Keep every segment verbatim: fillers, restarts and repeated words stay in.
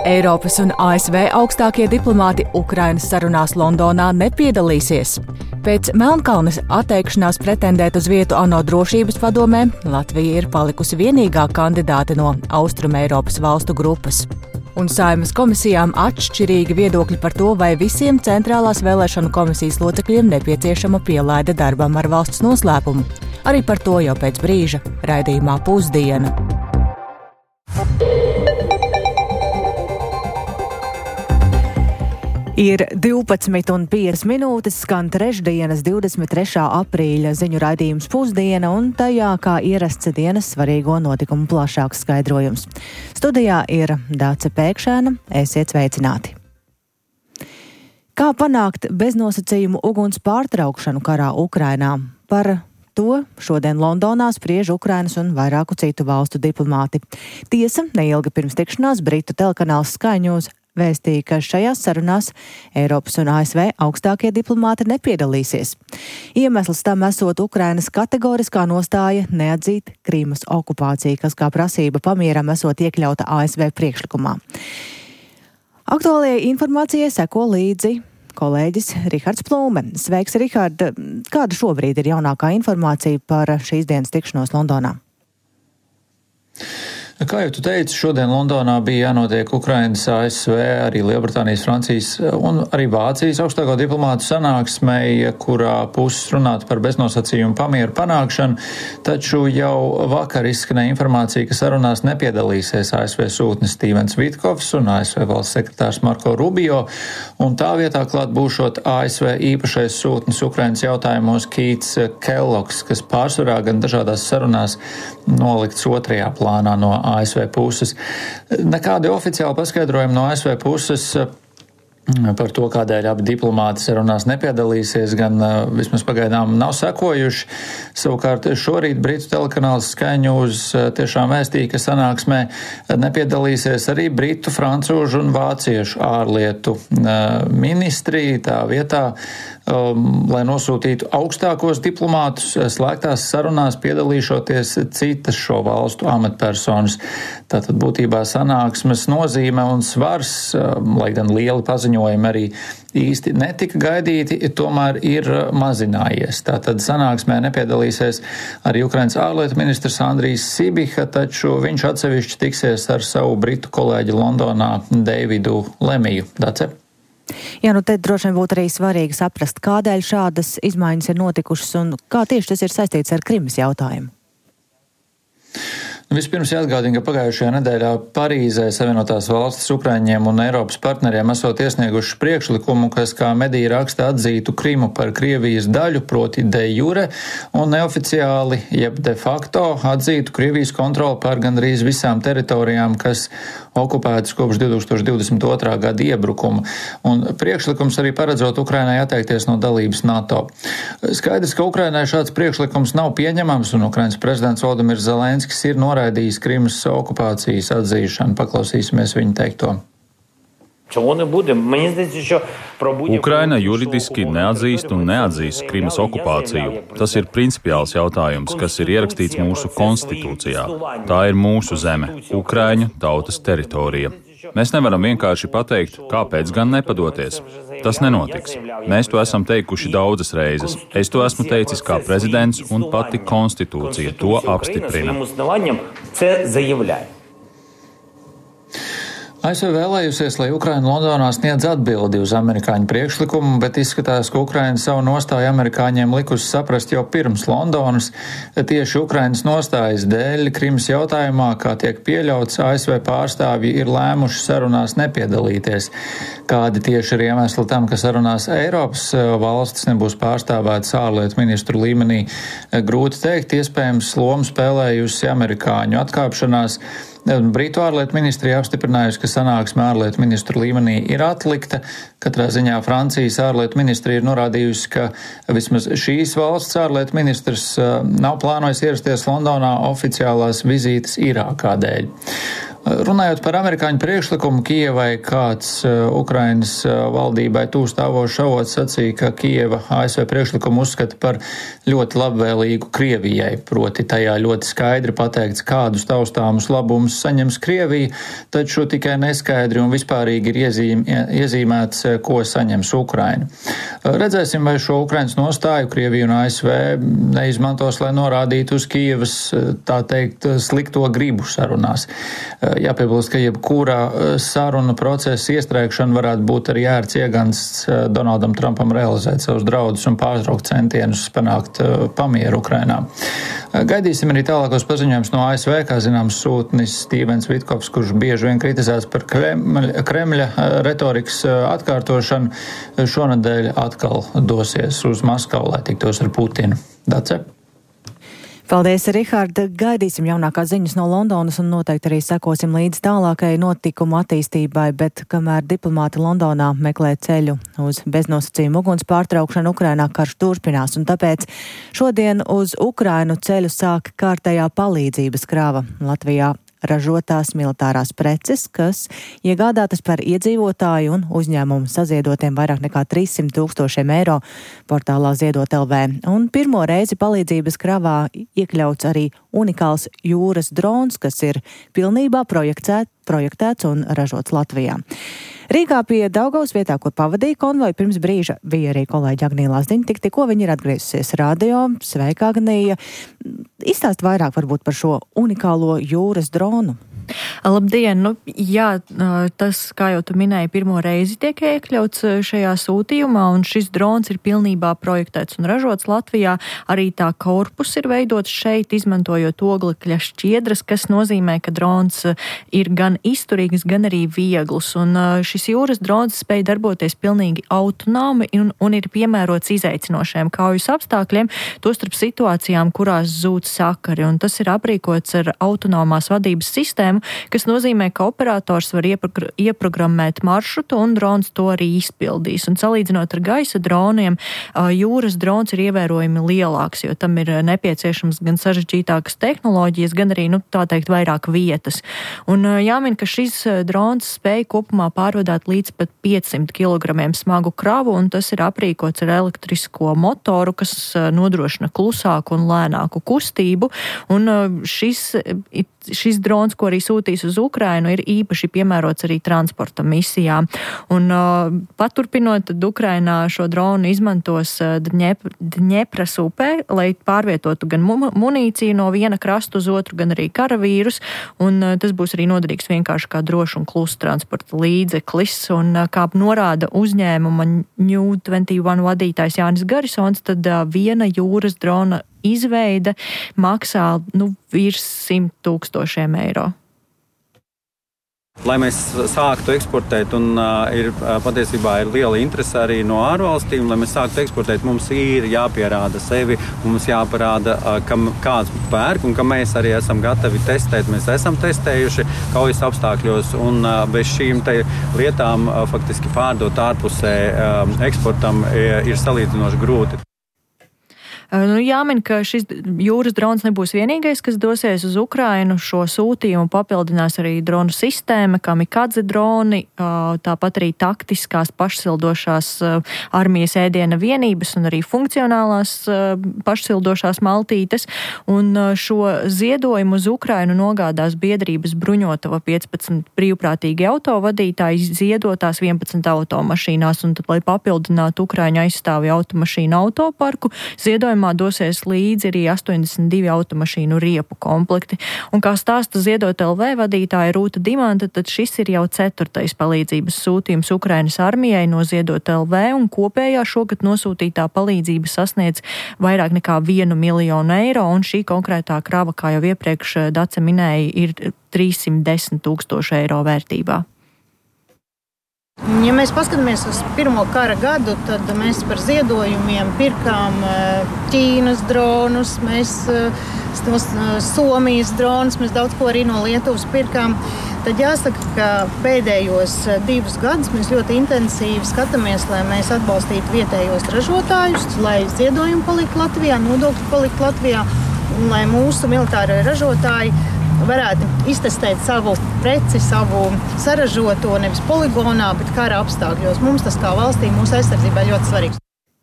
Eiropas un A S V augstākie diplomāti Ukrainas sarunās Londonā nepiedalīsies. Pēc Melnkalnes atteikšanās pretendēt uz vietu ANO drošības padomē, Latvija ir palikusi vienīgā kandidāte no Austrum Eiropas valstu grupas. Un Saeimas komisijām atšķirīgi viedokļi par to, vai visiem centrālās vēlēšanu komisijas locekļiem nepieciešama pielaide darbam ar valsts noslēpumu. Arī par to jau pēc brīža raidījumā Pusdiena. Ir divpadsmit un piecas minūtes, skan trešdienas divdesmit trešā aprīļa ziņu raidījums Pusdiena, un tajā, kā ierasts dienas svarīgo notikumu plašāks skaidrojums. Studijā ir Dace Pēkšēna, esiet sveicināti. Kā panākt beznosacījumu uguns pārtraukšanu karā Ukrainā? Par to šodien Londonā spriež Ukrainas un vairāku citu valstu diplomāti. Tiesa, neilgi pirms tikšanās Britu telekanāls Sky News vēstīja, ka šajās sarunās Eiropas un A S V augstākie diplomāti nepiedalīsies. Iemesls tam esot Ukrainas kategoriskā nostāja neatzīt Krīmas okupāciju, kas kā prasība pamieram esot iekļauta A S V priekšlikumā. Aktuālajai informācijai seko līdzi kolēģis Rihards Plūme. Sveiks, Rihard! Kāda šobrīd ir jaunākā informācija par šīs dienas tikšanos Londonā? Kā jau tu teici, šodien Londonā bija jānotiek Ukrainas, A S V, arī Lielbritānijas, Francijas un arī Vācijas augstāko diplomātu sanāksmei, kurā puses runātu par beznosacījumu pamieru panākšanu, taču jau vakar izskanēja informācija, ka sarunās nepiedalīsies A S V sūtnis Stīvens Vitkovs un A S V valsts sekretārs Marko Rubio, un tā vietā klāt būšot A S V īpašais sūtnis Ukrainas jautājumos Keits Kellogs, kas pārsvarā gan dažādās sarunās nolikts otrajā plānā no A S V puses. Nekādi oficiāli paskaidrojumi no A S V puses par to, kādēļ abi diplomāti sarunās nepiedalīsies, gan vismaz pagaidām nav sekojuši. Savukārt šorīt Britu telekanāls Sky News tiešām vēstīja, ka sanāksmē nepiedalīsies arī Britu, Francūžu un Vāciešu ārlietu ministri. Tā vietā, um, lai nosūtītu augstākos diplomātus, slēgtās sarunās piedalīšoties citas šo valstu amatpersonas. Tātad būtībā sanāksmes nozīme un svars, um, lai gan lieli paziņojumi arī īsti netika gaidīti, tomēr ir mazinājies. Tātad sanāksmē nepiedalīsies arī Ukrainas ārlietu ministrs Andrijs Sibiha, taču viņš atsevišķi tiksies ar savu britu kolēģi Londonā Deividu Lemiju. Dace? Jā, nu te droši vien būtu arī svarīgi saprast, kādēļ šādas izmaiņas ir notikušas un kā tieši tas ir saistīts ar Krimas jautājumu. Vispirms jāatgādina, ka pagājušajā nedēļā Parīzē Savienotās valstis Ukraiņiem un Eiropas partneriem esot iesnieguši priekšlikumu, kas, kā mediji raksta, atzītu Krimu par Krievijas daļu, proti de jure, un neoficiāli, jeb de facto, atzītu Krievijas kontroli pār gandrīz visām teritorijām, kas okupētas kopš divi tūkstoši divdesmit otrā gada iebrukuma. Un priekšlikums arī paredzot Ukrainai atteikties no dalības NATO. Skaidrs, ka Ukrainai šāds priekšlikums nav pieņemams, un Ukrainas prezidents Volodimirs Zelenskis ir noraidījis Krimas okupācijas atzīšanu. Paklausīsimies viņa teikto. Ukraina juridiski neatzīst un neatzīs Krimas okupāciju. Tas ir principiāls jautājums, kas ir ierakstīts mūsu konstitūcijā. Tā ir mūsu zeme, Ukraiņu tautas teritorija. Mēs nevaram vienkārši pateikt, kāpēc gan nepadoties. Tas nenotiks. Mēs to esam teikuši daudzas reizes. Es to esmu teicis kā prezidents, un pati konstitūcija to apstiprina. A S V vēlējusies, lai Ukraina Londonā sniedz atbildi uz amerikāņu priekšlikumu, bet izskatās, ka Ukraina savu nostāju amerikāņiem likusi saprast jau pirms Londonas. Tieši Ukrainas nostājas dēļ Krimas jautājumā, kā tiek pieļauts, A S V pārstāvji ir lēmuši sarunās nepiedalīties. Kādi tieši ir iemesli tam, ka sarunās Eiropas valstis nebūs pārstāvētas ārlietu ministru līmenī, grūti teikt, iespējams lomu spēlējusi amerikāņu atkāpšanās. Britu ārlietu ministrija apstiprinājusi, ka sanāksme ārlietu ministru līmenī ir atlikta. Katrā ziņā Francijas ārlietu ministrija ir norādījusi, ka vismaz šīs valsts ārlietu ministrs nav plānojis ierasties Londonā oficiālās vizītes Irākā dēļ. Runājot par amerikāņu priekšlikumu Kijevai, kāds Ukrainas valdībai tūstāvošs avots sacīja, ka Kijeva A S V priekšlikumu uzskata par ļoti labvēlīgu Krievijai, proti tajā ļoti skaidri pateikts, kādus taustāmus labumus saņems Krievija, taču tikai neskaidri un vispārīgi ir iezīm, iezīmēts, ko saņems Ukraina. Redzēsim, vai šo Ukrainas nostāju Krievija un A S V neizmantos, lai norādītu uz Kijevas, tā teikt, slikto gribu sarunās. Jāpiebilst, ka jebkura sarunu procesa iestrēgšana varētu būt arī ērts iegansts Donaldam Trumpam realizēt savus draudus un pārtraukt centienus panākt pamieru Ukrainā. Gaidīsim arī tālākos paziņojumus no A S V, kā zināms sūtnis Stīvens Vitkovs, kurš bieži vien kritizēts par Kremļa, Kremļa retorikas atkārtošanu, šonadēļ atkal dosies uz Maskavu, lai tiktos ar Putinu. Dace? Paldies, Rihard. Gaidīsim jaunākās ziņas no Londonas un noteikti arī sekosim līdz tālākai notikumu attīstībai, bet kamēr diplomāti Londonā meklē ceļu uz beznosacījumu uguns pārtraukšanu, Ukrainā karš turpinās, un tāpēc šodien uz Ukrainu ceļu sāk kārtējā palīdzības krāva Latvijā ražotās militārās preces, kas iegādātas par iedzīvotāju un uzņēmumu saziedotiem vairāk nekā trīssimt tūkstošiem eiro portālā Ziedot L V. Un pirmo reizi palīdzības kravā iekļauts arī unikāls jūras drons, kas ir pilnībā projektēt, projektēts un ražots Latvijā. Rīgā pie Daugavas vietā, kur pavadīja konvoju, pirms brīža bija arī kolēģi Agnija Lazdiņa. Tik tikko viņa ir atgriezusies radio. Sveika, Agnija! Izstāst vairāk varbūt par šo unikālo jūras dronu. Labdien! Nu, jā, tas, kā jau tu minēji, pirmo reizi tiek iekļauts šajā sūtījumā, un šis drons ir pilnībā projektēts un ražots Latvijā. Arī tā korpus ir veidots šeit, izmantojot oglekļa šķiedras, kas nozīmē, ka drons ir gan izturīgs, gan arī viegls. Un šis jūras drons spēj darboties pilnīgi autonomi un, un ir piemērots izaicinošiem kaujas apstākļiem, tostarp situācijām, kurās zūd sakari. Un tas ir aprīkots ar autonomās vadības sistēmu, kas nozīmē, ka operators var iepro- ieprogrammēt maršrutu un drons to arī izpildīs. Un salīdzinot ar gaisa droniem, jūras drons ir ievērojami lielāks, jo tam ir nepieciešams gan sarežģītākas tehnoloģijas, gan arī, nu, tā teikt, vairāk vietas. Un jāmin, ka šis drons spēj kopumā pārvadāt līdz pat piecsimt kilogramiem smagu kravu, un tas ir aprīkots ar elektrisko motoru, kas nodrošina klusāku un lēnāku kustību. Un šis, šis drons, ko arī sūtīs uz Ukrainu, ir īpaši piemērots arī transporta misijām. Un uh, paturpinot, tad Ukrainā šo dronu izmantos uh, Dņepras upē, lai pārvietotu gan mu- munīciju no viena krasta uz otru, gan arī karavīrus, un uh, tas būs arī noderīgs vienkārši kā drošs un kluss transporta līdzeklis. Un uh, kā norāda uzņēmuma New twenty-one vadītājs Jānis Garisons, tad uh, viena jūras drona izveide maksā, nu, virs simt tūkstošiem eiro. Lai mēs sāktu eksportēt, un uh, ir, uh, patiesībā ir liela interese arī no ārvalstīm, lai mēs sāktu eksportēt, mums ir jāpierāda sevi, mums jāparāda, uh, kam kāds pērk, un ka mēs arī esam gatavi testēt. Mēs esam testējuši kaujas apstākļos, un uh, bez šīm te lietām uh, faktiski pārdot ārpusē uh, eksportam uh, ir salīdzinoši grūti. Nu, jāmin, ka šis jūras drons nebūs vienīgais, kas dosies uz Ukrainu. Šo sūtījumu papildinās arī dronu sistēma, kamikadze droni, tāpat arī taktiskās pašsildošās armijas ēdiena vienības un arī funkcionālās pašsildošās maltītes. Un šo ziedojumu uz Ukrainu nogādās biedrības Bruņotava piecpadsmit brīvprātīgi autovadītāji ziedotās vienpadsmit automašīnās. Un tad, lai papildinātu Ukraiņu aizstāvju automašīnu autoparku, ziedojumā dosies līdzi arī astoņdesmit divi automašīnu riepu komplekti. Un kā stāsta Ziedot L V vadītāja Rūta Dimanta, tad šis ir jau ceturtais palīdzības sūtījums Ukrainas armijai no Ziedot L V, un kopējā šogad nosūtītā palīdzība sasniedz vairāk nekā vienu miljonu eiro, un šī konkrētā krava, kā jau iepriekš Dace minēja, ir trīssimt desmit tūkstoši eiro vērtībā. Ja mēs paskatāmies uz pirmo kara gadu, tad mēs par ziedojumiem pirkām Ķīnas dronus, mēs tos Somijas dronus, mēs daudz ko arī no Lietuvas pirkām. Tad jāsaka, ka pēdējos divus gadus mēs ļoti intensīvi skatāmies, lai mēs atbalstītu vietējos ražotājus, lai ziedojumi paliktu Latvijā, nodokļi paliktu Latvijā, un lai mūsu militārie ražotāji varētu iztestēt savu preci, savu saražoto nevis poligonā, bet kara apstākļos. Mums tas kā valstī, mūsu aizsardzībai ļoti svarīgs.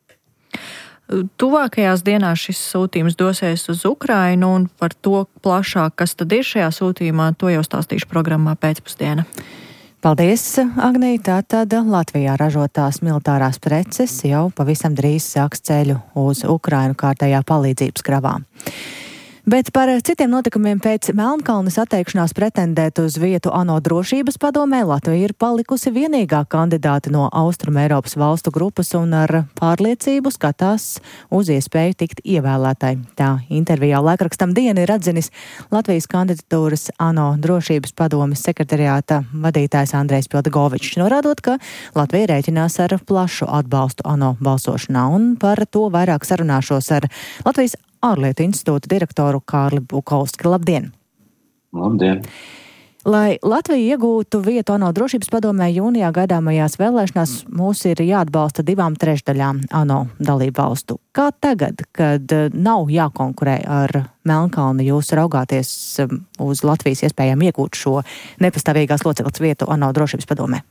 Tuvākajās dienās šis sūtījums dosies uz Ukrainu, un par to plašāk, kas tad ir šajā sūtījumā, to jau stāstīšu programmā pēcpusdiena. Paldies, Agnī. Tātad Latvijā ražotās militārās preces jau pavisam drīz sāks ceļu uz Ukrainu kārtējā palīdzības kravā. Bet par citiem notikumiem pēc Melnkalnes atteikšanās pretendēt uz vietu ANO drošības padomē Latvija ir palikusi vienīgā kandidāte no Austrum Eiropas valstu grupas un ar pārliecību skatās uz iespēju tikt ievēlētai. Tā intervijā laikrakstam Diena ir atzinis Latvijas kandidatūras ANO drošības padomes sekretariāta vadītājs Andrejs Pildagovičs, norādot, ka Latvija rēķinās ar plašu atbalstu ANO balsošanā, un par to vairāk sarunāšos ar Latvijas ārlietu institūta direktoru Kārli Bukovski. Labdien! Labdien! Lai Latvija iegūtu vietu ANO drošības padomē jūnijā gaidāmajās vēlēšanās, mūs ir jāatbalsta divām trešdaļām ANO dalību valstu. Kā tagad, kad nav jākonkurē ar Melnkalni, jūs raugāties uz Latvijas iespējām iegūt šo nepastāvīgās locekles vietu ANO drošības padomē?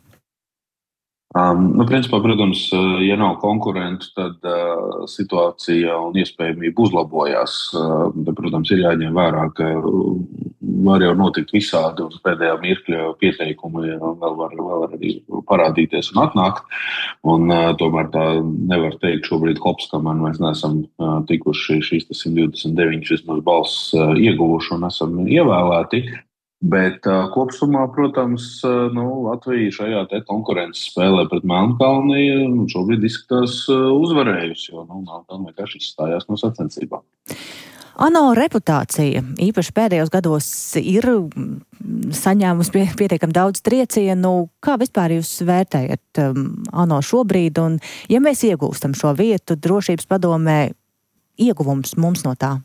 Um, nu, principā, protams, ja nav konkurentu, tad uh, situācija un iespējamība uzlabojās. Uh, bet, protams, ir jāņem vērā, ka var jau notikt visādi un pēdējā mirkļa pieteikumi vēl var, vēl var arī parādīties un atnākt. Un uh, tomēr tā nevar teikt šobrīd hops, kamēr mēs neesam uh, tikuši šīs simt divdesmit deviņas vismaz balss uh, ieguvuši un esam ievēlēti. Bet uh, kopsumā, protams, uh, nu, Latvija šajā te konkurences spēlē pret Melnkalni šobrīd izskatās uh, uzvarējusi, jo nu, Melnkalni vienkārši izstājās no sacensībām. ANO reputācija īpaši pēdējos gados ir saņēmusi pie, pietiekami daudz triecienu. Kā vispār jūs vērtējat um, ANO šobrīd, un ja mēs iegūstam šo vietu drošības padomē, ieguvums mums no tā?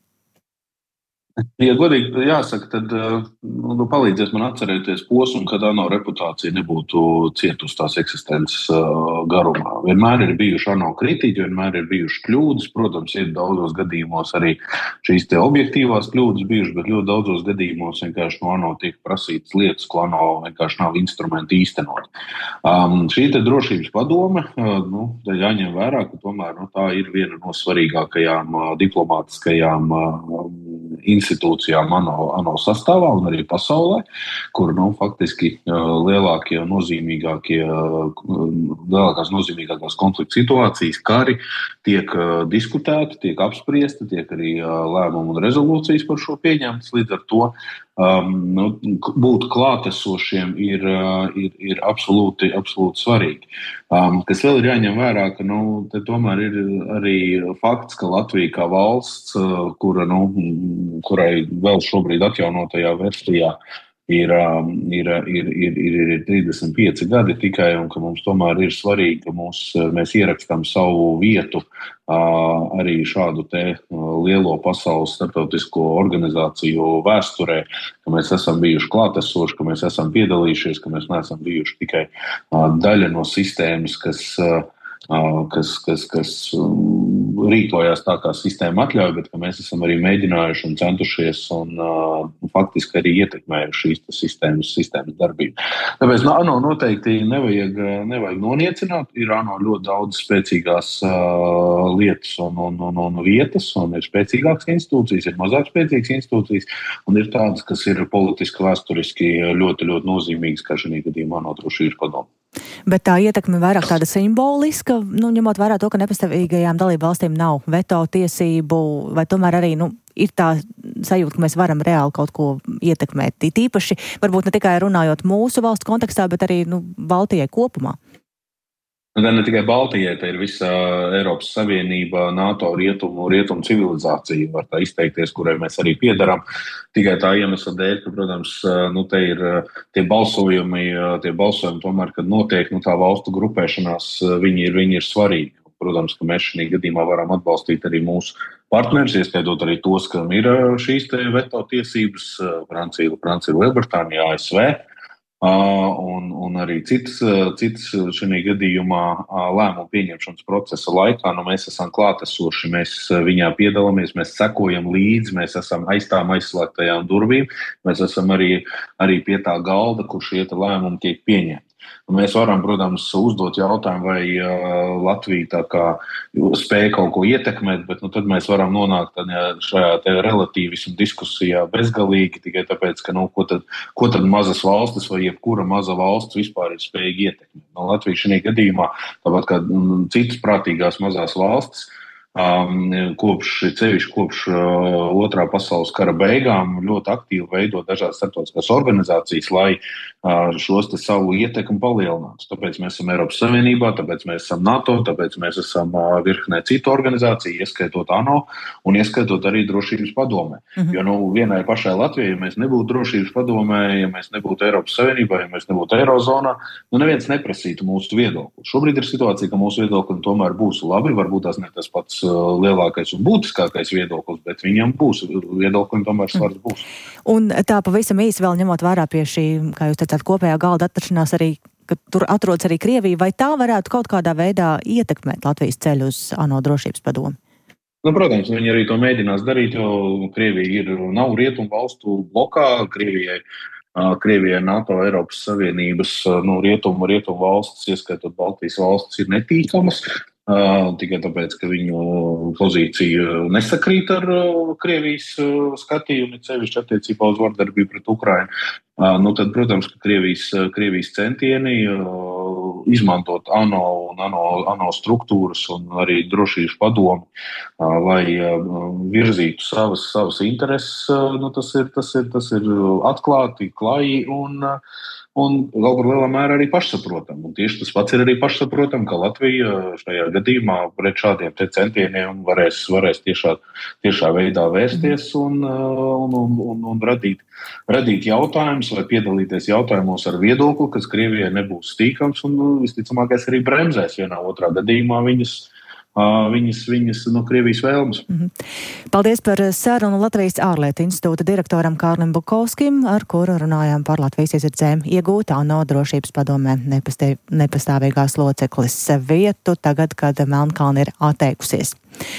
Ja godīgi jāsaka, tad nu, palīdzies man atcerēties posmu, kad ANO reputācija nebūtu cietusi tās eksistences uh, garumā. Vienmēr ir bijuši ANO kritiķi, vienmēr ir bijuši kļūdas. Protams, ir daudzos gadījumos arī šīs te objektīvās kļūdas bijušas, bet ļoti daudzos gadījumos vienkārši no ANO tiek prasītas lietas, ko ANO vienkārši nav instrumenti īstenot. Um, šī te drošības padome, uh, nu, jāņem vērā, ka tomēr nu, tā ir viena no svarīgākajām uh, diplomātiskajām uh, institūcijām ANO, ANO sastāvā un arī pasaulē, kur nu, faktiski lielākie un nozīmīgākie, lielākās nozīmīgākās konflikta situācijas, kari tiek diskutēti, tiek apspriesti, tiek arī lēmumi un rezolūcijas par šo pieņemtas. Līdz ar to um, nu, būt klātesošiem ir, ir, ir absolūti, absolūti svarīgi. Um, kas vēl ir jāņem vērā, ka nu, te tomēr ir arī fakts, ka Latvija kā valsts, kura, nu, kurai vēl šobrīd atjaunotajā versijā ir, ir, ir, ir, ir trīsdesmit pieci gadi tikai, un ka mums tomēr ir svarīgi, ka mūs, mēs ierakstām savu vietu arī šādu te lielo pasaules starptautisko organizāciju vēsturē, ka mēs esam bijuši klātesoši, ka mēs esam piedalījušies, ka mēs neesam bijuši tikai daļa no sistēmas, kas Kas, kas, kas rīkojās tā, kā sistēma atļauj, bet ka mēs esam arī mēģinājuši un centušies un uh, faktiski arī ietekmējuši šīs sistēmas, sistēmas darbību. Tāpēc ANO noteikti nevajag, nevajag noniecināt. Ir ANO ļoti daudz spēcīgās uh, lietas un, un, un, un vietas, un ir spēcīgākas institūcijas, ir mazāk spēcīgas institūcijas, un ir tādas, kas ir politiski, vēsturiski ļoti, ļoti nozīmīgas, kā šajā gadījumā ANO drošības padome. Bet tā ietekme vairāk tāda simboliska, nu, ņemot vērā to, ka nepastāvīgajām dalību valstīm nav veto tiesību, vai tomēr arī nu, ir tā sajūta, ka mēs varam reāli kaut ko ietekmēt. Tīpaši, varbūt ne tikai runājot mūsu valstu kontekstā, bet arī nu, Baltijai kopumā. Gan ne tikai Baltijai, tā ir visa Eiropas Savienība, NATO rietumu, rietumu civilizācija, var tā izteikties, kurai mēs arī piedaram. Tikai tā iemesla dēļ, ka, protams, nu, te ir tie balsojumi, tie balsojumi tomēr, kad notiek nu, tā valstu grupēšanās, viņi ir, viņi ir svarīgi. Protams, ka mēs šī gadījumā varam atbalstīt arī mūsu partnerus, ieskaitot arī tos, kam ir šīs te veto tiesības, Francija, Francija, Lielbritānija, A S V. Un, un arī citas, citas šajā gadījumā lēmumu pieņemšanas procesa laikā. Nu, mēs esam klātesoši, mēs viņā piedalāmies, mēs sekojam līdzi, mēs esam aiz tām aizslēgtajām durvīm, mēs esam arī, arī pie tā galda, kur šie lēmumi tiek pieņemti. Mēs varam, protams, uzdot jautājumu, vai uh, Latvija tā kā spēja kaut ko ietekmēt, bet nu, tad mēs varam nonākt tādā, šajā te relatīvismu diskusijā bezgalīgi, tikai tāpēc, ka nu, ko, tad, ko tad mazas valstis vai jebkura maza valsts vispār ir spējīga ietekmēt. No Latvija šajā gadījumā, tāpat kā mm, citas prātīgās mazās valstis, Um, kopš, cevišķi kopš uh, otrā pasaules kara beigām ļoti aktīvi veido dažādas starptautiskās organizācijas, lai uh, šos te savu ietekmi palielinātu. Tāpēc mēs esam Eiropas Savienībā, tāpēc mēs esam NATO, tāpēc mēs esam uh, virknē citu organizāciju, ieskaitot ANO un ieskaitot arī Drošības padomē. Mhm. Jo nu, vienai pašai Latvijai, ja mēs nebūtu Drošības padomē, ja mēs nebūtu Eiropas Savienībā, ja mēs nebūtu Eirozonā, nu neviens neprasītu mūsu viedokli. Šobrīd ir situācija, ka mūsu viedokli tomēr būs labi, varbūt tās ne tas pats lielākais un būtiskākais viedoklis, bet viņam būs viedokļi, un tomēr svars būs. Un tā pavisam īsi vēl ņemot vērā pie šī, kā jūs teicāt, kopējā galda atrašanās arī, ka tur atrodas arī Krievija, vai tā varētu kaut kādā veidā ietekmēt Latvijas ceļu uz ANO drošības padomu? Nu, protams, viņi arī to mēģinās darīt, jo Krievija ir, nav rietumu valstu blokā, Krievijai Krievijai NATO, Eiropas Savienības, nu, rietumu, rietumu valstis, ieskaitot Baltijas valstis, ir netīkamas. Uh, tikai tāpēc, ka viņu pozīcija nesakrīt ar uh, Krievijas uh, skatījumu, sevišķi attiecībā uz vardarbību pret Ukrainu. Uh, nu tad, protams, ka Krievijas, Krievijas centieni uh, izmantot ANO un ANO, ANO struktūras un arī drošības padomu, uh, lai uh, virzītu savas, savas intereses, uh, nu, tas ir, tas ir, tas ir atklāti, klāji un uh, Un vēl par lielā mērā arī pašsaprotam. Un tieši tas pats ir arī pašsaprotam, ka Latvija šajā gadījumā pret šādiem te centieniem varēs, varēs tiešā, tiešā veidā vērsties un, un, un, un, un radīt, radīt jautājumus vai piedalīties jautājumos ar viedokli, kas Krievijai nebūs stīkams un visticamākais arī bremzēs vienā otrā gadījumā viņas. Viņas, viņas no Krievijas vēlmes. Mm-hmm. Paldies par sarunu Latvijas ārlietu institūta direktoram Kārlim Bukovskim, ar kuru runājām par Latvijas izredzēm iegūt ANO drošības padomē nepastāvīgās loceklis vietu, tagad, kad Melnkalne ir atteikusies.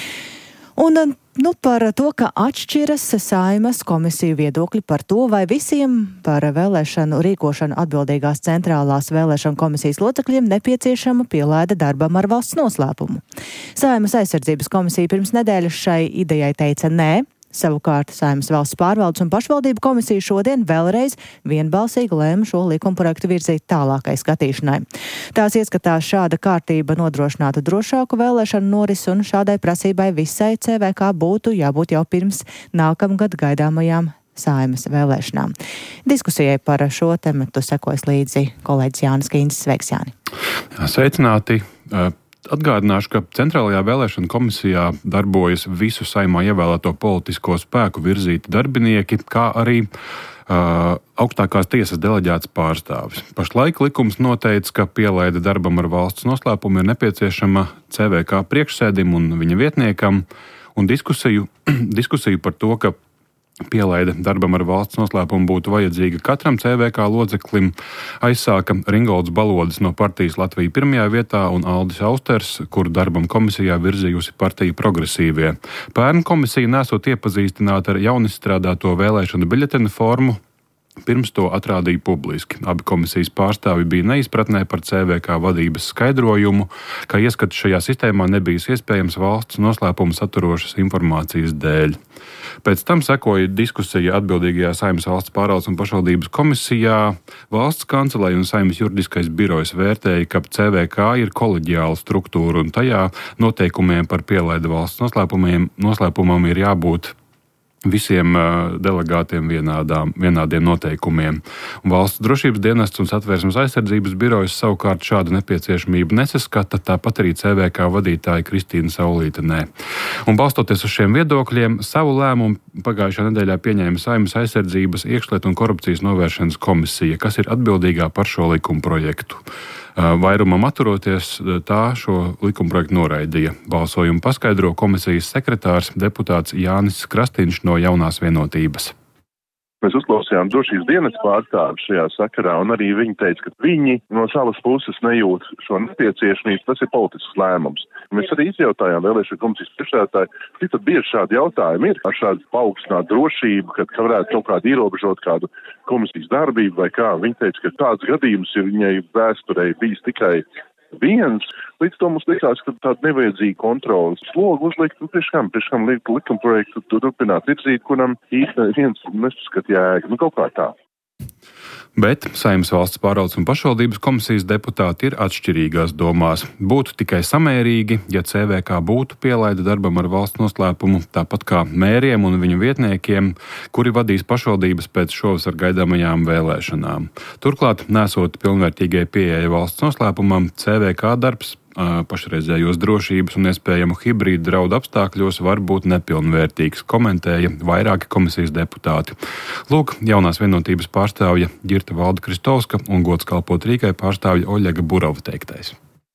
Un nu, par to, ka atšķiras Saeimas komisiju viedokļi par to, vai visiem par vēlēšanu rīkošanu atbildīgās centrālās vēlēšanu komisijas locekļiem nepieciešama pielaide darbam ar valsts noslēpumu. Saeimas aizsardzības komisija pirms nedēļas šai idejai teica nē. Savukārt Saeimas valsts pārvaldes un pašvaldību komisija šodien vēlreiz vienbalsīgi lēma šo likumprojektu virzīt tālākai skatīšanai. Tās ieskatās šāda kārtība nodrošinātu drošāku vēlēšanu norisi un šādai prasībai visai C V K būtu jābūt jau pirms nākamgad gaidāmajām Saeimas vēlēšanām. Diskusijai par šo tematu sekojas līdzi kolēģis Jānis Kīns. Sveiks, Jāni! Sveicināti! Atgādināšu, ka Centrālajā vēlēšana komisijā darbojas visu Saeimā ievēlēto politisko spēku virzīti darbinieki, kā arī uh, augstākās tiesas deleģēts pārstāvis. Pašlaik likums noteica, ka pielaide darbam ar valsts noslēpumu ir nepieciešama C V K priekšsēdim un viņa vietniekam, un diskusiju, diskusiju par to, ka pielaide darbam ar valsts noslēpumu būtu vajadzīga katram C V K loceklim, aizsāka Ringolds Balodis no partijas Latvija pirmajā vietā un Aldis Austers, kuru darbam komisijā virzījusi partija Progresīvie. Pērn komisija nesot iepazīstināta ar jaunizstrādāto vēlēšanu biļetenu formu, pirms to atrādīja publiski. Abi komisijas pārstāvi bija neizpratnē par C V K vadības skaidrojumu, ka ieskats šajā sistēmā nebija iespējams valsts noslēpumu saturošas informācijas dēļ. Pēc tam sekoja diskusija atbildīgajā Saeimas valsts pārvaldes un pašvaldības komisijā. Valsts kancelēja un Saeimas juridiskais birojs vērtēja, ka C V K ir koleģiāla struktūra un tajā noteikumiem par pielaidi valsts noslēpumiem, noslēpumam ir jābūt visiem delegātiem vienādām, vienādiem noteikumiem. Valsts drošības dienests un Satversmes aizsardzības birojas savukārt šādu nepieciešamību nesaskata, tāpat arī C V K vadītāja Kristīna Saulīte nē. Un balstoties uz šiem viedokļiem, savu lēmumu pagājušā nedēļā pieņēma Saeimas aizsardzības iekšlietu un korupcijas novēršanas komisija, kas ir atbildīgā par šo likuma projektu. Vairumam atturoties, tā šo likumprojektu noraidīja. Balsojumu paskaidro komisijas sekretārs deputāts Jānis Krastīņš no Jaunās vienotības. Mēs uzklausījām drošības dienas pārstāvi šajā sakarā, un arī viņi teica, ka viņi no savas puses nejūt šo nepieciešamību, tas ir politisks lēmums. Mēs arī izjautājām vēlēšanu komisijas priekšsēdētāju, cik tad bieži šādi jautājumi ir ar šādu paaugstināt drošību, kad varētu kaut kādu ierobežot kādu komisijas darbību vai kā. Viņi teica, ka tāds gadījums ir viņai vēsturē bijis tikai viens. Līdz to mums likās, ka tāda nevajadzīga kontrolas slogu uzlikt, nu, priekš kam, priekš kam likt likumprojektu turpināt virzīt, kuram īsti viens nesaskat jēga, nu, kaut kā tā. Bet Saeimas valsts pārvaldes un pašvaldības komisijas deputāti ir atšķirīgās domās. Būtu tikai samērīgi, ja C V K būtu pielaida darbam ar valsts noslēpumu, tāpat kā mēriem un viņu vietniekiem, kuri vadīs pašvaldības pēc šovasar gaidāmajām vēlēšanām. Turklāt, nesot pilnvērtīgai pieeja valsts noslēpumam, C V K darbs pašreizējos drošības un iespējamu hibrīdu draudu apstākļos var būt nepilnvērtīgs, komentēja vairāki komisijas deputāti. Lūk, jaunās vienotības pārstāvja Ģirta Valda Kristovska un gods kalpot Rīgai pārstāvja Oļega Burova teiktais.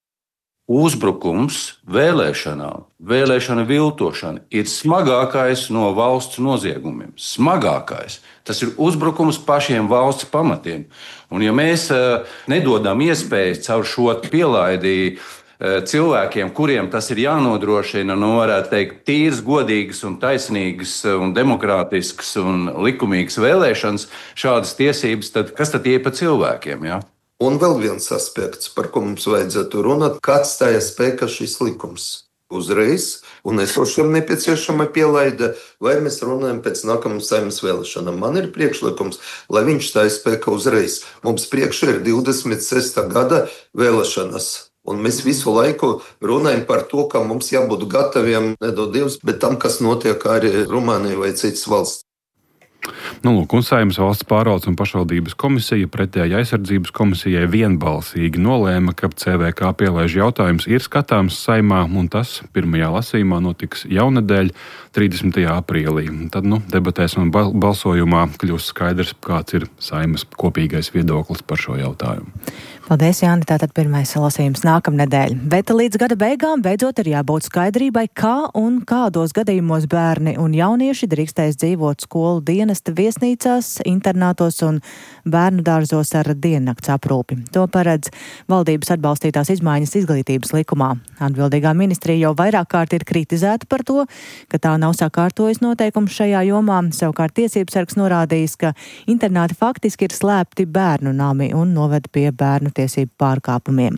Uzbrukums vēlēšanām, vēlēšana viltošana ir smagākais no valsts noziegumiem. Smagākais. Tas ir uzbrukums pašiem valsts pamatiem. Un ja mēs nedodam iespējas caur šo pielaidi cilvēkiem, kuriem tas ir jānodrošina, nu varētu teikt, tīras, godīgas un taisnīgas un demokrātiskas un likumīgas vēlēšanas, šādas tiesības, tad kas tad ir pa cilvēkiem, jā? Un vēl viens aspekts, par ko mums vajadzētu runāt, kāds stāja spēkā šis likums. Uzreiz, un esošiem nepieciešama pielaide, vai mēs runājam pēc nākamajām Saeimas vēlēšanām. Man ir priekšlikums, lai viņš stāja spēkā uzreiz. Mums priekšā ir divdesmit sestā gada vēlēšanas. Un mēs visu laiku runājam par to, ka mums jābūt gataviem, nedod Dievs, bet tam, kas notiek arī Rumānijā vai citas valsts. Nu, lūk, un Saeimas valsts pārvaldes un pašvaldības komisija pretēji aizsardzības komisijai vienbalsīgi nolēma, ka C V K pielaižu jautājums ir skatāms Saeimā, un tas pirmajā lasījumā notiks jaunedēļ, trīsdesmitajā aprīlī. Tad, nu, debatēs un balsojumā kļūs skaidrs, kāds ir Saeimas kopīgais viedoklis par šo jautājumu. Paldies, Jāni, tātad pirmais lasījums nākamnedēļ. Bet līdz gada beigām beidzot ir jābūt skaidrībai, kā un kādos gadījumos bērni un jaunieši drīkstēs dzīvot skolu dienesta viesnīcās, internātos un bērnu dārzos ar diennakts aprūpi. To paredz valdības atbalstītās izmaiņas izglītības likumā. Atbildīgā ministrija jau vairāk kārt ir kritizēta par to, ka tā nav sakārtojis noteikums šajā jomā. Savukārt tiesības sargs norādījis, ka internāti faktiski ir slēpti bērnu nami un noved pie bērnu tiesību pārkāpumiem.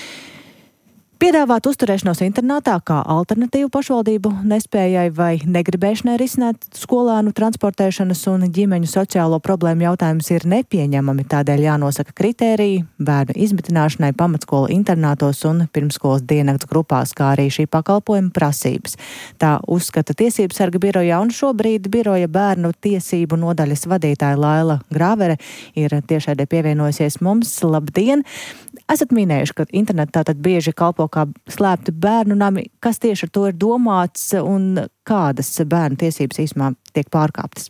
Piedāvāt uzturēšanos internātā kā alternatīvu pašvaldību nespējai vai negribēšanai risināt skolēnu transportēšanas un ģimeņu sociālo problēmu jautājums ir nepieņemami, tādēļ jānosaka kritēriji bērnu izmitināšanai pamatskolu internātos un pirmskolas diennakts grupās, kā arī šī pakalpojuma prasības. Tā uzskata tiesības sarga birojā, un šobrīd biroja bērnu tiesību nodaļas vadītāja Laila Grāvere ir tiešādē pievienojusies mums. Labdien! Esat minējuši, ka internetā tātad bieži kalpo kā slēpti bērnu nami. Kas tieši ar to ir domāts un kādas bērnu tiesības īsumā tiek pārkāptas?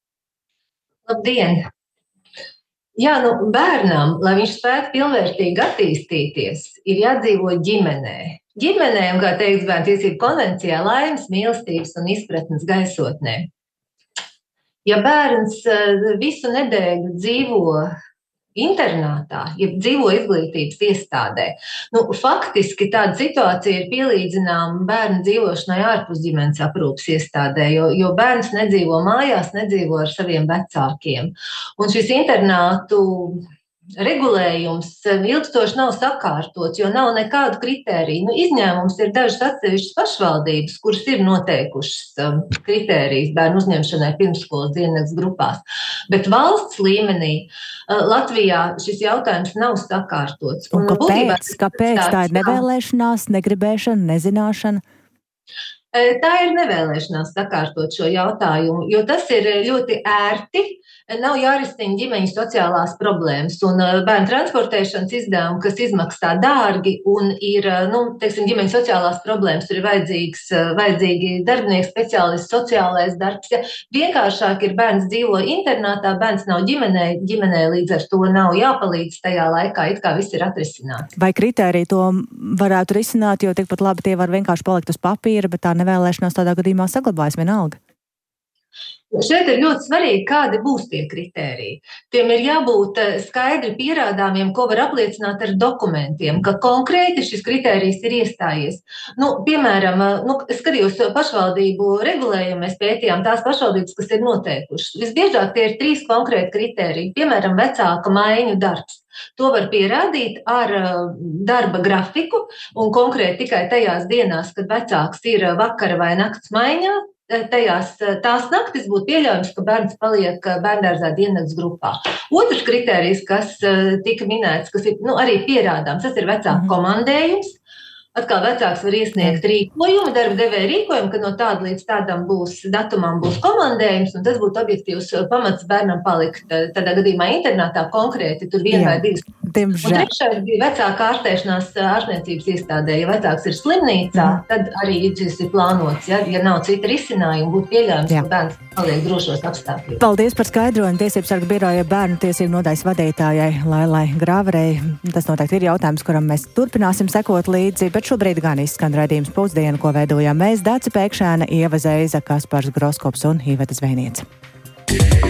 Labdien! Jā, nu bērnam, lai viņš spētu pilnvērtīgi attīstīties, ir jādzīvo ģimenē. Ģimenē, un kā teikts Bērnu tiesību konvencijā, laimes, mīlestības un izpratnes gaisotnē. Ja bērns visu nedēļu dzīvo internātā, ja dzīvo izglītības iestādē. Nu, faktiski tāda situācija ir pielīdzināma bērnu dzīvošanai ārpus ģimenes aprūpes iestādē, jo, jo bērns nedzīvo mājās, nedzīvo ar saviem vecākiem. Un šis internātu regulējums ilgstoši nav sakārtots, jo nav nekādu kritēriju. Nu, izņēmums ir dažas atsevišķas pašvaldības, kuras ir noteikušas um, kritērijas bērnu uzņemšanai pirmsskolas diennakts grupās. Bet valsts līmenī uh, Latvijā šis jautājums nav sakārtots. Un, un kāpēc? Kāpēc tā ir nevēlēšanās, negribēšana, nezināšana? Tā ir nevēlēšanās sakārtot šo jautājumu, jo tas ir ļoti ērti. Nav jārisina ģimeņu sociālās problēmas un bērnu transportēšanas izdevumi, kas izmaksā dārgi un ir, nu, teiksim, ģimeņu sociālās problēmas, tur ir vajadzīgs, vajadzīgi darbinieks, speciālists, sociālais darbs. Ja vienkāršāk ir bērns dzīvo internātā, bērns nav ģimenē, ģimenē līdz ar to nav jāpalīdz tajā laikā, it kā viss ir atrisināts. Vai kritēriji to varētu risināt, jo tikpat labi tie var vienkārši palikt uz papīra, bet tā nevēlēšanās tādā gadījumā saglabājas vienalga? šeit ir ļoti svarīgi, kādi būs tie kritēriji. Tiem ir jābūt skaidri pierādāmiem, ko var apliecināt ar dokumentiem, ka konkrēti šis kritērijs ir iestājies. Nu, piemēram, nu, skatījos pašvaldību regulējumu, mēs pētījām tās pašvaldības, kas ir noteikušas. Visbiežāk tie ir trīs konkrēti kritēriji, piemēram, vecāka maiņu darbs. To var pierādīt ar darba grafiku un konkrēti tikai tajās dienās, kad vecāks ir vakara vai nakts maiņā. Tajās, tās naktis būtu pieļaujams, ka bērns paliek bērndārzā diennakts grupā. Otrs kritērijs, kas tika minēts, kas ir nu, arī pierādāms, tas ir vecāku komandējums. Atkal vecāks var iesniegt rīkojumu, darba devēja rīkojumu, ka no tāda līdz tādam būs datumam būs komandējums, un tas būtu objektīvs pamats bērnam palikt tādā gadījumā internātā konkrēti, tur vien vai divas. Diemžēl. Un trešais bija vecāka ārstēšanās ārstniecības iestādē. Ja vecāks ir slimnīcā, mm. tad arī šis ir plānots. Ja, ja nav cita risinājuma, būtu pieļaujams, Jā. ka bērns paliek drošos apstākļos. Paldies par skaidrojumu Tiesības sargu biroja bērnu tiesību nodaļas vadītājai Lailai Grāverei. Tas noteikti ir jautājums, kuram mēs turpināsim sekot līdzi, bet šobrīd gan izskan raidījums Pusdiena, ko veidojām mēs, Dace Pēkšēna, Ieva Zeiza, Kaspars Groskops un Iveta Zvejniece.